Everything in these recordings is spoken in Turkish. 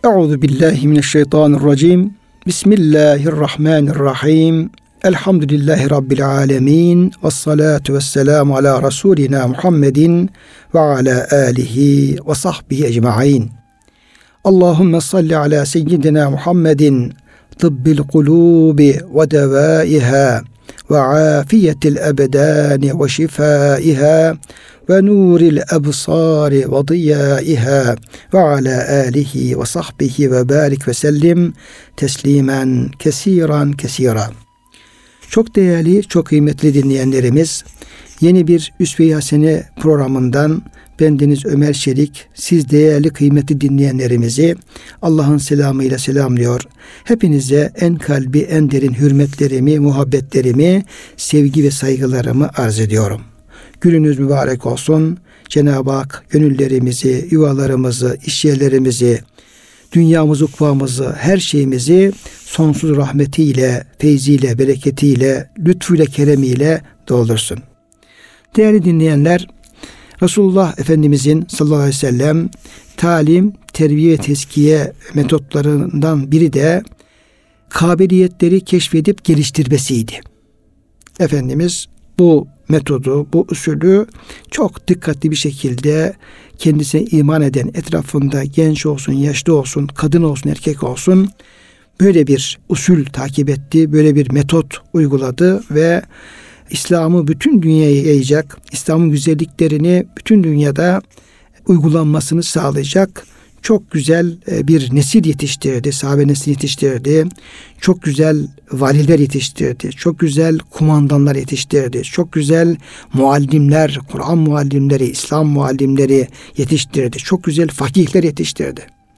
Euzu billahi mineşşeytanirracim. Bismillahirrahmanirrahim. Elhamdülillahi rabbil alamin. Ves salatu vesselamu ala rasulina Muhammedin ve ala alihi ve sahbihi ecmaîn. Allahumme salli ala seyyidina Muhammedin tıbbil kulubi ve devaiha ve afiyetil ebdani ve şifaiha ve nuril ebsari ve diyaiha ve ala alihi ve sahbihi ve barik ve sellim teslimen kesiran. Çok değerli, çok kıymetli dinleyenlerimiz, yeni bir Üsve-i Hasene programından bendeniz Ömer Çelik, siz değerli kıymetli dinleyenlerimizi Allah'ın selamıyla selamlıyor. Hepinize en kalbi, en derin hürmetlerimi, muhabbetlerimi, sevgi ve saygılarımı arz ediyorum. Gününüz mübarek olsun. Cenab-ı Hak gönüllerimizi, yuvalarımızı, işyerlerimizi, dünyamızı, ukvamızı, her şeyimizi sonsuz rahmetiyle, feyziyle, bereketiyle, lütfuyla, keremiyle doldursun. Değerli dinleyenler, Resulullah Efendimizin sallallahu aleyhi ve sellem talim, terbiye ve tezkiye metotlarından biri de kabiliyetleri keşfedip geliştirmesiydi. Efendimiz bu metodu, bu usulü çok dikkatli bir şekilde kendisine iman eden, etrafında genç olsun, yaşlı olsun, kadın olsun, erkek olsun, böyle bir usul takip etti, böyle bir metot uyguladı ve İslam'ı bütün dünyaya yayacak, İslam'ın güzelliklerini bütün dünyada uygulanmasını sağlayacak çok güzel bir nesil yetiştirdi, sahabe nesli yetiştirdi, çok güzel valiler yetiştirdi, çok güzel kumandanlar yetiştirdi, çok güzel muallimler, Kur'an muallimleri, İslam muallimleri yetiştirdi, çok güzel fakihler yetiştirdi.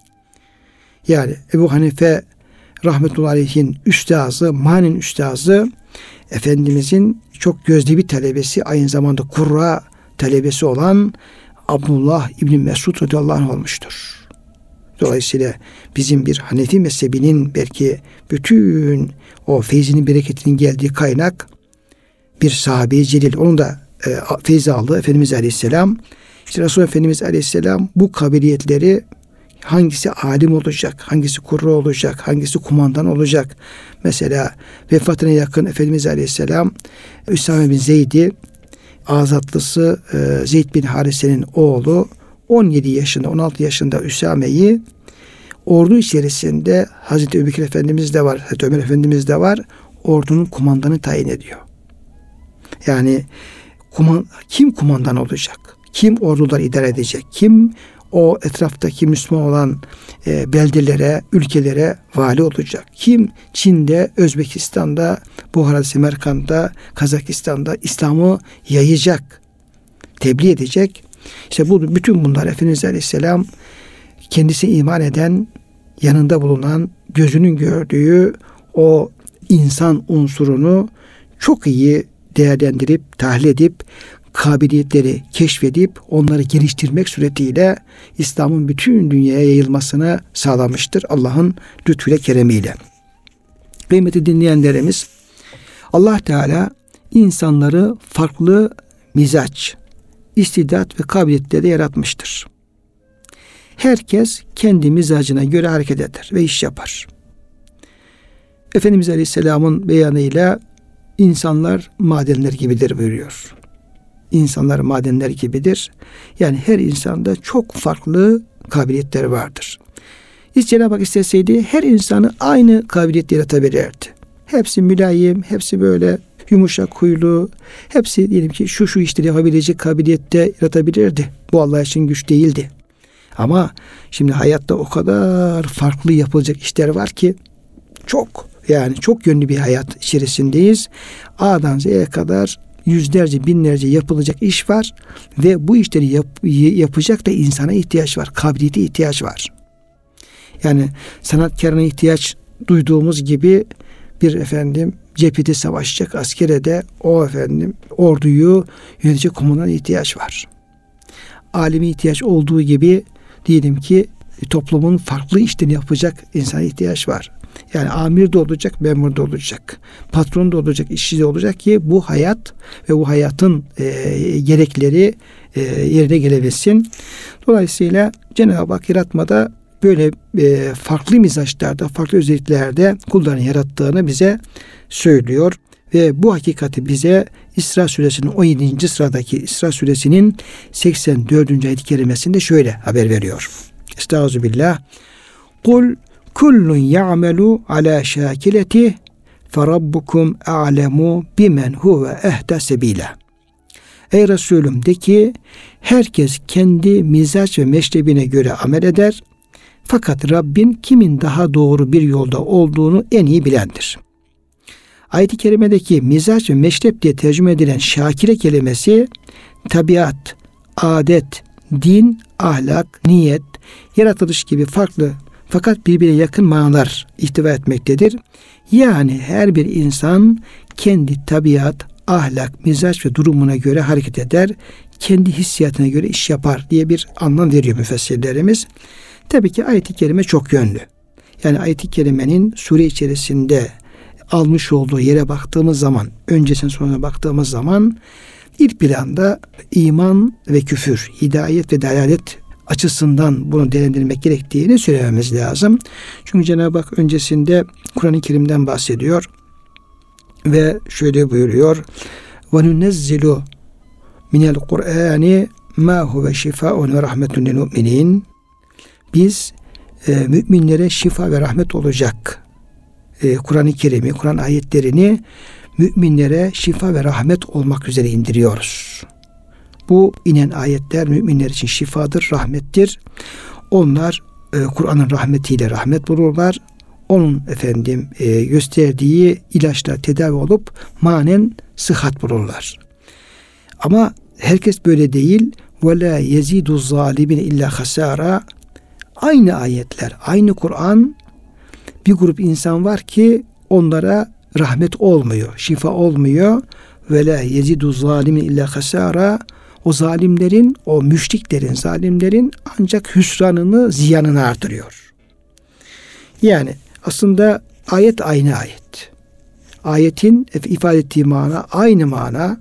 Yani Ebu Hanife rahmetullahi aleyhin üstazı, manen üstazı, Efendimizin çok gözde bir talebesi, aynı zamanda Kurra talebesi olan Abdullah İbni Mesud radıyallahu anh olmuştur. Dolayısıyla bizim bir Hanefi mezhebinin belki bütün o feyzinin, bereketinin geldiği kaynak bir sahabe-i celil. Onun da feyzi aldı Efendimiz Aleyhisselam. İşte Resulullah Efendimiz Aleyhisselam bu kabiliyetleri, hangisi alim olacak, hangisi kurra olacak, hangisi kumandan olacak. Mesela vefatına yakın Efendimiz Aleyhisselam Üsame bin Zeyd'i, azatlısı Zeyd bin Harise'nin oğlu, 17 yaşında, 16 yaşında Üsame'yi ordu içerisinde Hazreti Ebubekir Efendimiz de var, Hazreti Ömer Efendimiz de var, ordunun kumandanı tayin ediyor. Yani kim kumandan olacak? Kim orduları idare edecek? Kim o etraftaki Müslüman olan beldelere, ülkelere vali olacak? Kim Çin'de, Özbekistan'da, Buhara, Semerkant'ta, Kazakistan'da İslam'ı yayacak, tebliğ edecek? İşte bütün bunlar Efendimiz Aleyhisselam kendisi iman eden, yanında bulunan, gözünün gördüğü o insan unsurunu çok iyi değerlendirip, tahlil edip, kabiliyetleri keşfedip, onları geliştirmek suretiyle İslam'ın bütün dünyaya yayılmasını sağlamıştır Allah'ın lütfuyla, keremiyle. Kıymetli dinleyenlerimiz, Allah Teala insanları farklı mizaç, istidat ve kabiliyetlerde yaratmıştır. Herkes kendi mizacına göre hareket eder ve iş yapar. Efendimiz Aleyhisselam'ın beyanıyla insanlar madenler gibidir buyuruyor. İnsanlar madenler gibidir. Yani her insanda çok farklı kabiliyetler vardır. Hiç Cenab-ı Hak isteseydi her insanı aynı kabiliyet yaratabilirdi. Hepsi mülayim, hepsi böyle yumuşak huylu, hepsi diyelim ki şu işleri yapabilecek kabiliyette yaratabilirdi. Bu Allah için güç değildi. Ama şimdi hayatta o kadar farklı yapılacak işler var ki çok yönlü bir hayat içerisindeyiz. A'dan Z'ye kadar yüzlerce, binlerce yapılacak iş var ve bu işleri yapacak da insana ihtiyaç var, kabiliyete ihtiyaç var. Yani sanatkarına ihtiyaç duyduğumuz gibi bir cephede savaşacak askere de orduyu yönetecek komandana ihtiyaç var. Alime ihtiyaç olduğu gibi diyelim ki toplumun farklı işlerini yapacak insana ihtiyaç var. Yani amir de olacak, memur da olacak, patron da olacak, işçi de olacak ki bu hayat ve bu hayatın gerekleri yerine gelebilsin. Dolayısıyla Cenab-ı Hak yaratmada böyle farklı mizaçlarda, farklı özelliklerde kullarını yarattığını bize söylüyor. Ve bu hakikati bize İsra suresinin 17. sıradaki İsra suresinin 84. ayet-i kerimesinde şöyle haber veriyor. Estağfirullah. Kul kullun ya'melu ala şakileti ferabbukum a'lemu bimen huve ehda sebila. Ey Resulüm, de ki herkes kendi mizaç ve meşrebine göre amel eder. Fakat Rabbin kimin daha doğru bir yolda olduğunu en iyi bilendir. Ayet-i kerimedeki mizaç ve meşrep diye tercüme edilen şakire kelimesi tabiat, adet, din, ahlak, niyet, yaratılış gibi farklı fakat birbirine yakın manalar ihtiva etmektedir. Yani her bir insan kendi tabiat, ahlak, mizaç ve durumuna göre hareket eder, kendi hissiyatına göre iş yapar diye bir anlam veriyor müfessirlerimiz. Tabii ki ayet-i kerime çok yönlü. Yani ayet-i kerimenin sure içerisinde almış olduğu yere baktığımız zaman, öncesine sonuna baktığımız zaman ilk planda iman ve küfür, hidayet ve dalalet açısından bunu değerlendirmek gerektiğini söylememiz lazım. Çünkü Cenab-ı Hak öncesinde Kur'an-ı Kerim'den bahsediyor ve şöyle buyuruyor: وَنُنَزِّلُ مِنَ الْقُرْآنِ مَا هُوَ شِفَاءٌ وَرَحْمَةٌ لِلْمُؤْمِنِينَ. Biz müminlere şifa ve rahmet olacak Kur'an-ı Kerim'i, Kur'an ayetlerini müminlere şifa ve rahmet olmak üzere indiriyoruz. Bu inen ayetler müminler için şifadır, rahmettir. Onlar Kur'an'ın rahmetiyle rahmet bulurlar. Onun gösterdiği ilaçla tedavi olup manen sıhhat bulurlar. Ama herkes böyle değil. وَلَا يَزِيدُ الظَّالِمِينَ illa hasara. Aynı ayetler, aynı Kur'an, bir grup insan var ki onlara rahmet olmuyor, şifa olmuyor. وَلَا يَزِيدُ الظَّالِمِينَ illa hasara. O zalimlerin, o müşriklerin, zalimlerin ancak hüsranını, ziyanını artırıyor. Yani aslında ayet aynı ayet. Ayetin ifade ettiği mana aynı mana.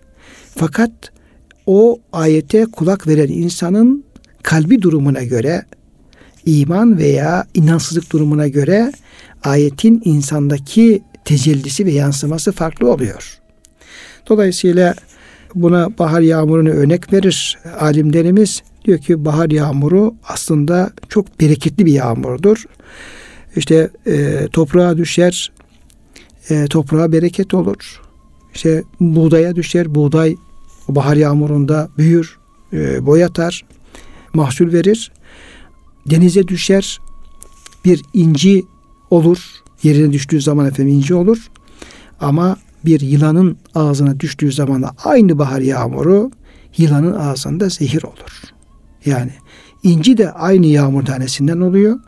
Fakat o ayete kulak veren insanın kalbi durumuna göre, iman veya inansızlık durumuna göre ayetin insandaki tecellisi ve yansıması farklı oluyor. Dolayısıyla buna bahar yağmurunu örnek verir alimlerimiz. Diyor ki bahar yağmuru aslında çok bereketli bir yağmurdur. İşte toprağa düşer, toprağa bereket olur. İşte buğdaya düşer, buğday o bahar yağmurunda büyür, boy atar, mahsul verir. Denize düşer, bir inci olur. Yerine düştüğü zaman inci olur. Ama bir yılanın ağzına düştüğü zaman da aynı bahar yağmuru yılanın ağzında zehir olur. Yani inci de aynı yağmur tanesinden oluyor.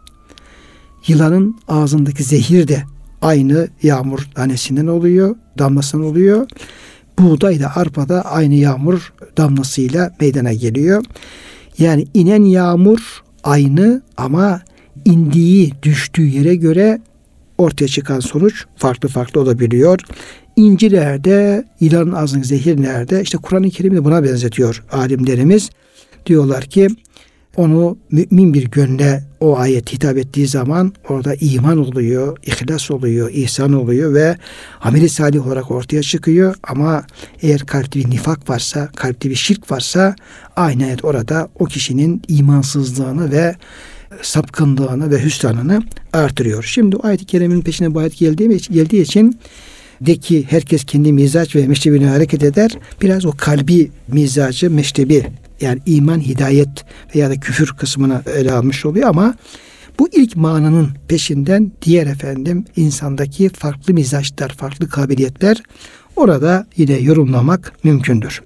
Yılanın ağzındaki zehir de aynı yağmur tanesinden oluyor, damlasından oluyor. Buğday da, arpa da aynı yağmur damlasıyla meydana geliyor. Yani inen yağmur aynı ama indiği, düştüğü yere göre ortaya çıkan sonuç farklı farklı olabiliyor. İncilerde, yılanın ağzındaki zehir nerede? İşte Kur'an-ı Kerim'i buna benzetiyor alimlerimiz. Diyorlar ki onu mümin bir gönle o ayet hitap ettiği zaman orada iman oluyor, ihlas oluyor, ihsan oluyor ve ameli salih olarak ortaya çıkıyor. Ama eğer kalpte bir nifak varsa, kalpte bir şirk varsa aynı ayet orada o kişinin imansızlığını ve sapkınlığını ve hüsranını artırıyor. Şimdi o ayet-i kerimenin peşine bu ayet geldiği için de ki herkes kendi mizaç ve meşrebine hareket eder. Biraz o kalbi mizacı, meşrebi yani iman, hidayet veya da küfür kısmını ele almış oluyor ama bu ilk mananın peşinden diğer insandaki farklı mizaçlar, farklı kabiliyetler orada yine yorumlamak mümkündür.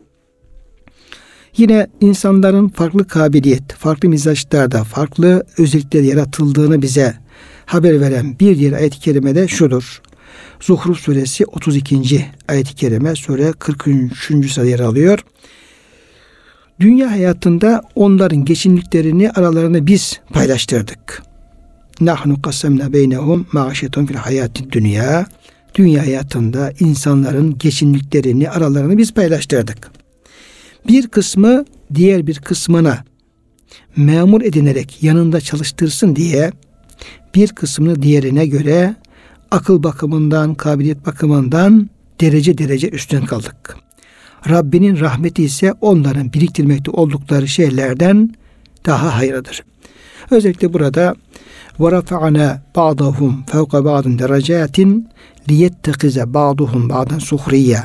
Yine insanların farklı kabiliyet, farklı mizaçlarda, farklı özellikler yaratıldığını bize haber veren bir diğer ayet-i kerimede şudur. Zuhruf suresi 32. ayet-i kerime, sure 43. sırada yer alıyor. Dünya hayatında onların geçimliklerini aralarında biz paylaştırdık. Nahnu qasamna beynehum ma'aşetun fil hayatid dünya. Dünya hayatında insanların geçimliklerini aralarında biz paylaştırdık. Bir kısmı diğer bir kısmına memur edinerek yanında çalıştırsın diye bir kısmını diğerine göre akıl bakımından, kabiliyet bakımından derece derece üstün kıldık. Rabbinin rahmeti ise onların biriktirmekte oldukları şeylerden daha hayırlıdır. Özellikle burada وَرَفَعَنَا بَعْضَهُمْ فَوْقَ بَعْضٍ دَرَجَاتٍ لِيَتَّخِذَ بَعْضُهُمْ بَعْضًا سُخْرِيَّ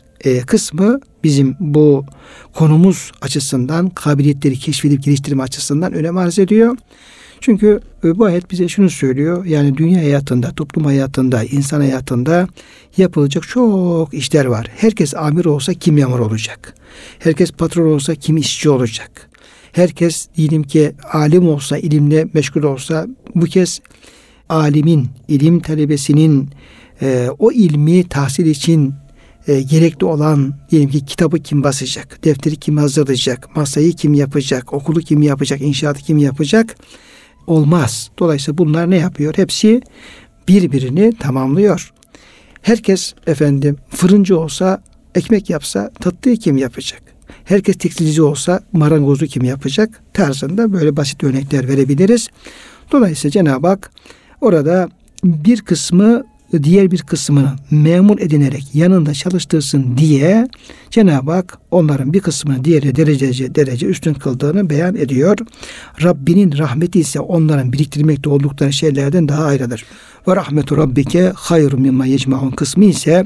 kısmı bizim bu konumuz açısından, kabiliyetleri keşfedip geliştirme açısından önem arz ediyor. Çünkü bu ayet bize şunu söylüyor. Yani dünya hayatında, toplum hayatında, insan hayatında yapılacak çok işler var. Herkes amir olsa kim memur olacak? Herkes patron olsa kim işçi olacak? Herkes diyelim ki alim olsa, ilimle meşgul olsa bu kez alimin, ilim talebesinin o ilmi tahsil için gerekli olan diyelim ki kitabı kim basacak, defteri kim hazırlayacak, masayı kim yapacak, okulu kim yapacak, inşaatı kim yapacak? Olmaz. Dolayısıyla bunlar ne yapıyor? Hepsi birbirini tamamlıyor. Herkes fırıncı olsa, ekmek yapsa tatlıyı kim yapacak? Herkes tekstilci olsa marangozu kim yapacak? Tarzında böyle basit örnekler verebiliriz. Dolayısıyla Cenab-ı Hak orada bir kısmı diğer bir kısmını memur edinerek yanında çalıştırsın diye Cenab-ı Hak onların bir kısmını diğeri derece üstün kıldığını beyan ediyor. Rabbinin rahmeti ise onların biriktirmekte oldukları şeylerden daha ayrıdır. Ve rahmetu rabbike hayrun mimma yecmaun kısmı ise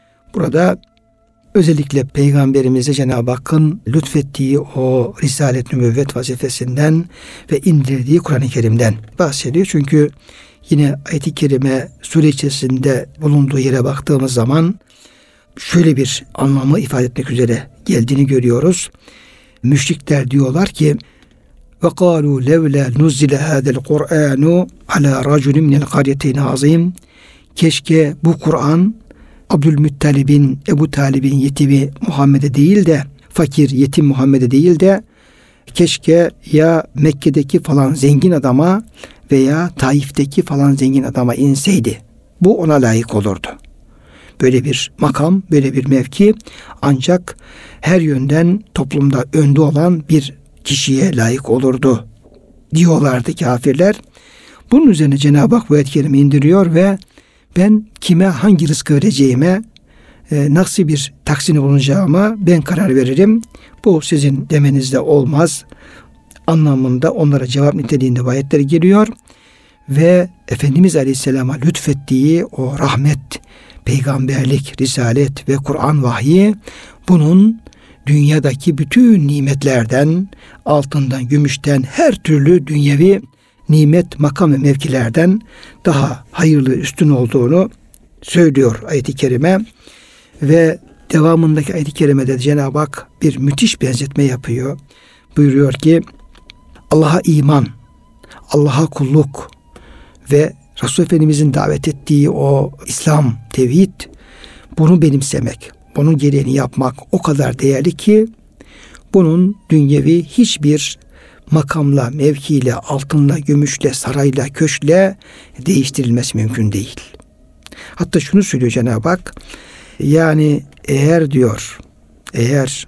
burada özellikle Peygamberimize Cenab-ı Hakk'ın lütfettiği o risalet nübüvvet vazifesinden ve indirdiği Kur'an-ı Kerim'den bahsediyor. Çünkü yine ayet-i kerime sure içerisinde bulunduğu yere baktığımız zaman şöyle bir anlamı ifade etmek üzere geldiğini görüyoruz. Müşrikler diyorlar ki وَقَالُوا لَوْلَا نُزِّلَ هَذَا الْقُرْآنُ عَلَى رَجُلٍ مِنَ الْقَرْيَتَيْنِ عَظِيمٍ keşke bu Kur'an Abdülmuttalib'in, Ebu Talib'in yetimi Muhammed'e değil de fakir yetim Muhammed'e değil de keşke ya Mekke'deki falan zengin adama veya Taif'teki falan zengin adama inseydi. Bu ona layık olurdu. Böyle bir makam, böyle bir mevki ancak her yönden toplumda önde olan bir kişiye layık olurdu diyorlardı kafirler. Bunun üzerine Cenab-ı Hak bu ayet-i kerime indiriyor ve ben kime hangi rızkı vereceğime, nasıl bir taksini bulunacağıma ben karar veririm. Bu sizin demenizde olmaz anlamında onlara cevap niteliğinde bu ayetler geliyor. Ve Efendimiz Aleyhisselam'a lütfettiği o rahmet, peygamberlik, risalet ve Kur'an vahyi bunun dünyadaki bütün nimetlerden, altından, gümüşten, her türlü dünyevi nimet, makam ve mevkilerden daha hayırlı, üstün olduğunu söylüyor ayet-i kerime. Ve devamındaki ayet-i kerimede Cenab-ı Hak bir müthiş benzetme yapıyor. Buyuruyor ki Allah'a iman, Allah'a kulluk ve Resul Efendimizin davet ettiği o İslam, tevhid, bunu benimsemek, bunun gereğini yapmak o kadar değerli ki bunun dünyevi hiçbir makamla, mevkiyle, altınla, gümüşle, sarayla, köşkle değiştirilmesi mümkün değil. Hatta şunu söylüyor Cenab-ı Hak, yani eğer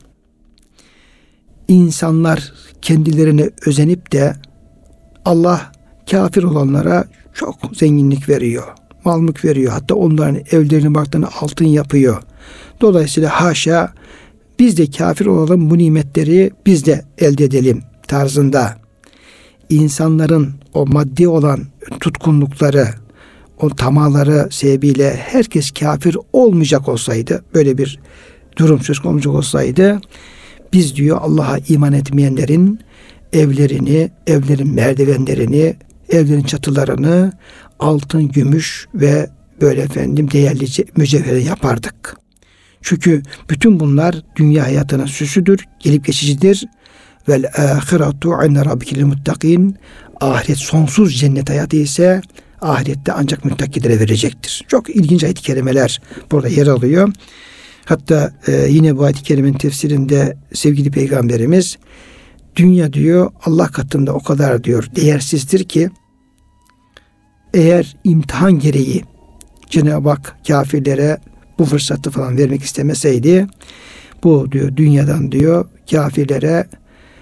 insanlar kendilerine özenip de Allah kafir olanlara çok zenginlik veriyor, mal mülk veriyor, hatta onların evlerini barklarını altın yapıyor. Dolayısıyla haşa biz de kafir olalım, bu nimetleri biz de elde edelim tarzında insanların o maddi olan tutkunlukları, o tamaları sebebiyle herkes kafir olmayacak olsaydı, böyle bir durum söz konusu olsaydı, biz diyor Allah'a iman etmeyenlerin evlerini, evlerin merdivenlerini, evlerin çatılarını altın, gümüş ve böyle değerli mücevher yapardık. Çünkü bütün bunlar dünya hayatının süsüdür, gelip geçicidir. Vel ahiretu inde rabbikil muttakin. Ahiret sonsuz cennet hayatı ise ahirette ancak müttakilere verecektir. Çok ilginç ayet-i kerimeler burada yer alıyor. Hatta yine bu ayet-i kerimenin tefsirinde sevgili Peygamberimiz dünya diyor Allah katında o kadar diyor değersizdir ki eğer imtihan gereği Cenab-ı Hak kafirlere bu fırsatı falan vermek istemeseydi bu diyor dünyadan diyor kafirlere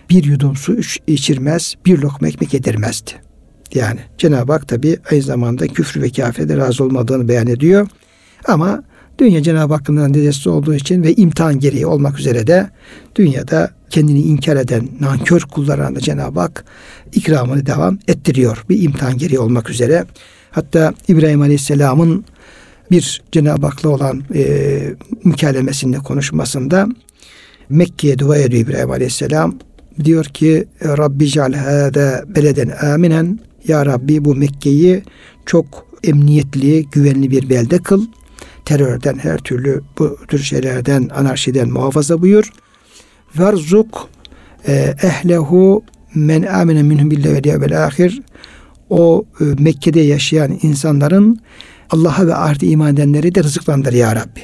bir yudum su içirmez, bir lokma ekmek yedirmezdi. Yani Cenab-ı Hak tabi aynı zamanda küfür ve kafirde razı olmadığını beyan ediyor. Ama dünya Cenab-ı Hakk'ın dedesi olduğu için ve imtihan gereği olmak üzere de dünyada kendini inkar eden nankör kullarına da Cenab-ı Hak ikramını devam ettiriyor. Bir imtihan gereği olmak üzere. Hatta İbrahim Aleyhisselam'ın bir Cenab-ı Hak'la olan mükalemesinde, konuşmasında Mekke'ye dua ediyor İbrahim Aleyhisselam. Diyor ki Rabbi ceal hâzâ beleden âminen, ya Rabbi bu Mekke'yi çok emniyetli, güvenli bir belde kıl. Terörden, her türlü bu tür şeylerden, anarşiden muhafaza buyur. Verzuk ehlehu men amene minhum billahi vel ahir. O Mekke'de yaşayan insanların Allah'a ve ahirete iman edenleri de rızıklandır ya Rabbi.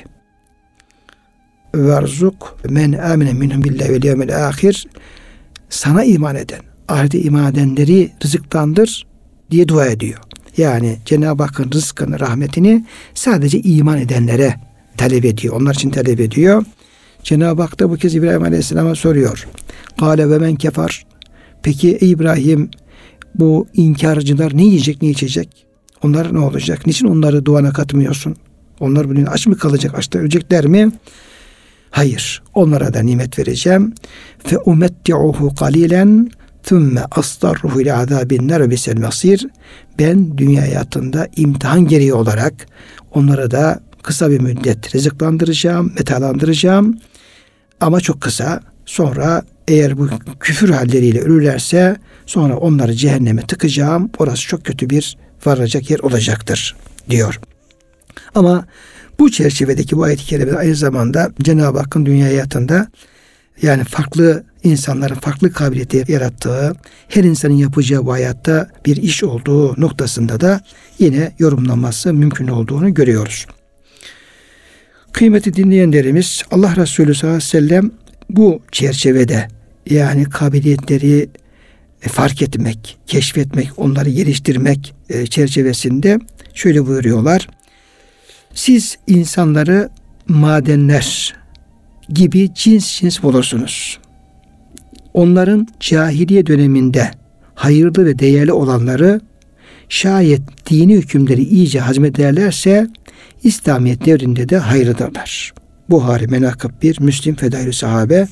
Verzuk men amene minhum billahi vel ahir. Sana iman eden, ahirete iman edenleri rızıklandır diye dua ediyor. Yani Cenab-ı Hakk'ın rızkını, rahmetini sadece iman edenlere talep ediyor. Onlar için talep ediyor. Cenab-ı Hak da bu kez İbrahim Aleyhisselam'a soruyor. Kâle ve men kefar. Peki ey İbrahim, bu inkarcılar ne yiyecek, ne içecek? Onlar ne olacak? Niçin onları duana katmıyorsun? Onlar bugün aç mı kalacak? Açta ölecekler mi? Hayır. Onlara da nimet vereceğim. Fe umetti'uhu qalilen thumme astarruhu ila azabin nar bisel masir. Ben dünya hayatında imtihan gereği olarak onlara da kısa bir müddet rızıklandıracağım, metalandıracağım. Ama çok kısa. Sonra eğer bu küfür halleriyle ölürlerse sonra onları cehenneme tıkacağım. Orası çok kötü bir varacak yer olacaktır diyor. Ama bu çerçevedeki bu ayet-i kerime aynı zamanda Cenab-ı Hakk'ın dünya hayatında yani farklı insanların farklı kabiliyeti yarattığı, her insanın yapacağı bu hayatta bir iş olduğu noktasında da yine yorumlanması mümkün olduğunu görüyoruz. Kıymetli dinleyenlerimiz, Allah Resulü sallallahu aleyhi ve sellem bu çerçevede yani kabiliyetleri fark etmek, keşfetmek, onları geliştirmek çerçevesinde şöyle buyuruyorlar. Siz insanları madenler gibi cins cins bulursunuz. Onların cahiliye döneminde hayırlı ve değerli olanları şayet dini hükümleri iyice hazmederlerse İslamiyet devrinde de hayırlıdırlar. Buhari Menakıb 1, Müslim Fedailü Sahabe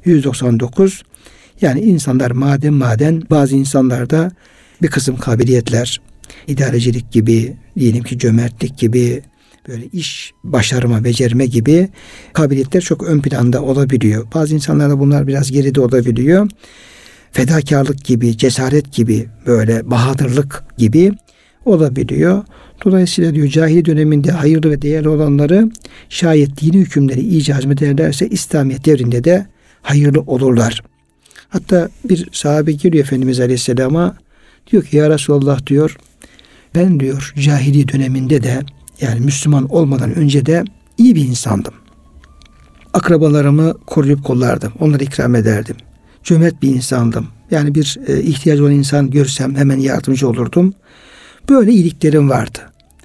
199. Yani insanlar maden bazı insanlarda bir kısım kabiliyetler, idarecilik gibi, diyelim ki cömertlik gibi, böyle iş başarma, becerme gibi kabiliyetler çok ön planda olabiliyor. Bazı insanlarda bunlar biraz geride olabiliyor. Fedakarlık gibi, cesaret gibi, böyle bahadırlık gibi olabiliyor. Dolayısıyla diyor cahili döneminde hayırlı ve değerli olanları şayet dini hükümleri iyice hazmederlerse İslamiyet devrinde de hayırlı olurlar. Hatta bir sahabe geliyor Efendimiz Aleyhisselam'a, diyor ki ya Resulallah diyor, ben diyor cahili döneminde de yani Müslüman olmadan önce de iyi bir insandım. Akrabalarımı koruyup kollardım. Onları ikram ederdim. Cömert bir insandım. Yani bir ihtiyacı olan insan görsem hemen yardımcı olurdum. Böyle iyiliklerim vardı.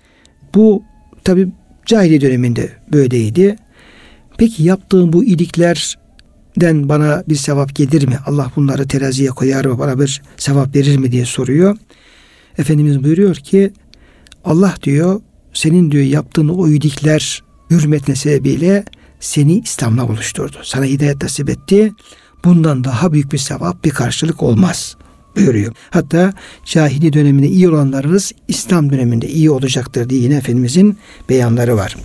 Bu tabi cahiliye döneminde böyleydi. Peki yaptığım bu iyiliklerden bana bir sevap gelir mi? Allah bunları teraziye koyar mı? Bana bir sevap verir mi diye soruyor. Efendimiz buyuruyor ki Allah diyor senin diyor yaptığın o iyilikler hürmetine sebebiyle seni İslam'la buluşturdu. Sana hidayet nasip etti. Bundan daha büyük bir sevap, bir karşılık olmaz buyuruyor. Hatta cahili döneminde iyi olanlarınız İslam döneminde iyi olacaktır diye yine Efendimizin beyanları var.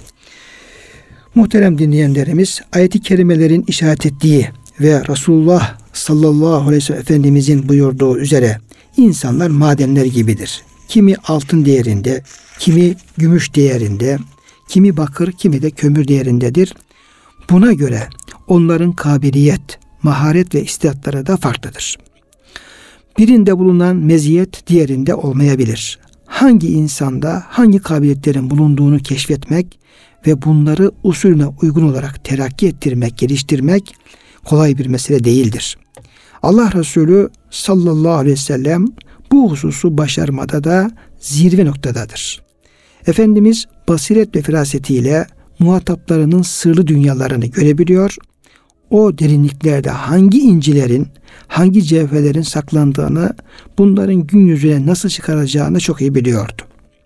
Muhterem dinleyenlerimiz, ayet-i kerimelerin işaret ettiği ve Resulullah sallallahu aleyhi ve sellem Efendimizin buyurduğu üzere insanlar madenler gibidir. Kimi altın değerinde, kimi gümüş değerinde, kimi bakır, kimi de kömür değerindedir. Buna göre onların kabiliyet, maharet ve istidatları da farklıdır. Birinde bulunan meziyet diğerinde olmayabilir. Hangi insanda hangi kabiliyetlerin bulunduğunu keşfetmek ve bunları usulüne uygun olarak terakki ettirmek, geliştirmek kolay bir mesele değildir. Allah Resulü sallallahu aleyhi ve sellem bu hususu başarmada da zirve noktadadır. Efendimiz basiret ve firasetiyle muhataplarının sırlı dünyalarını görebiliyor, o derinliklerde hangi incilerin, hangi cevherlerin saklandığını, bunların gün yüzüne nasıl çıkaracağını çok iyi biliyordu.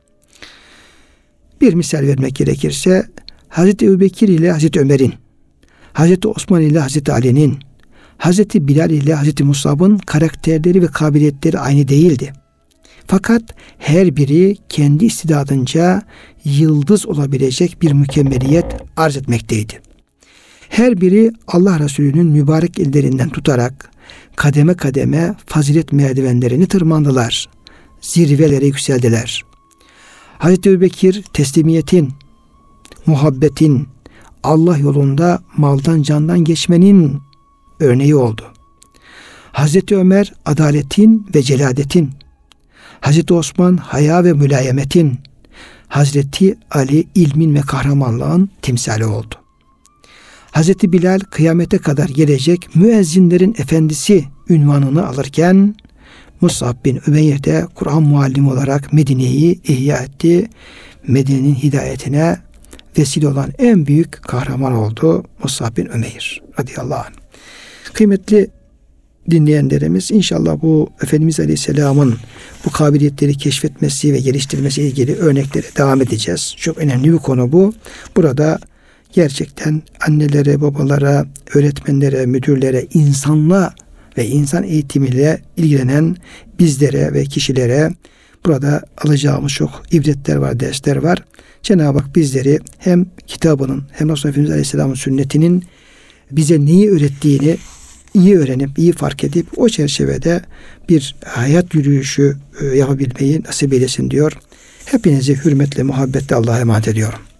Bir misal vermek gerekirse, Hazreti Ebubekir ile Hazreti Ömer'in, Hazreti Osman ile Hazreti Ali'nin, Hazreti Bilal ile Hazreti Musab'ın karakterleri ve kabiliyetleri aynı değildi. Fakat her biri kendi istidadınca yıldız olabilecek bir mükemmeliyet arz etmekteydi. Her biri Allah Resulü'nün mübarek ellerinden tutarak kademe kademe fazilet merdivenlerini tırmandılar. Zirvelere yükseldiler. Hazreti Ebubekir teslimiyetin, muhabbetin, Allah yolunda maldan candan geçmenin örneği oldu. Hazreti Ömer adaletin ve celadetin, Hazreti Osman haya ve mülayemetin, Hazreti Ali ilmin ve kahramanlığın timsali oldu. Hazreti Bilal kıyamete kadar gelecek müezzinlerin efendisi ünvanını alırken Mus'ab bin Ümeyr de Kur'an muallimi olarak Medine'yi ihya etti. Medine'nin hidayetine vesile olan en büyük kahraman oldu Mus'ab bin Ümeyr radıyallahu anh. Kıymetli dinleyenlerimiz, inşallah bu Efendimiz Aleyhisselam'ın bu kabiliyetleri keşfetmesi ve geliştirmesiyle ilgili örneklere devam edeceğiz. Çok önemli bir konu bu. Burada gerçekten annelere, babalara, öğretmenlere, müdürlere, insanla ve insan eğitimiyle ilgilenen bizlere ve kişilere burada alacağımız çok ibretler var, dersler var. Cenab-ı Hak bizleri hem kitabının hem Resulullah Efendimiz Aleyhisselam'ın sünnetinin bize neyi öğrettiğini iyi öğrenip, iyi fark edip o çerçevede bir hayat yürüyüşü yapabilmeyi nasip eylesin diyor. Hepinizi hürmetle, muhabbetle Allah'a emanet ediyorum.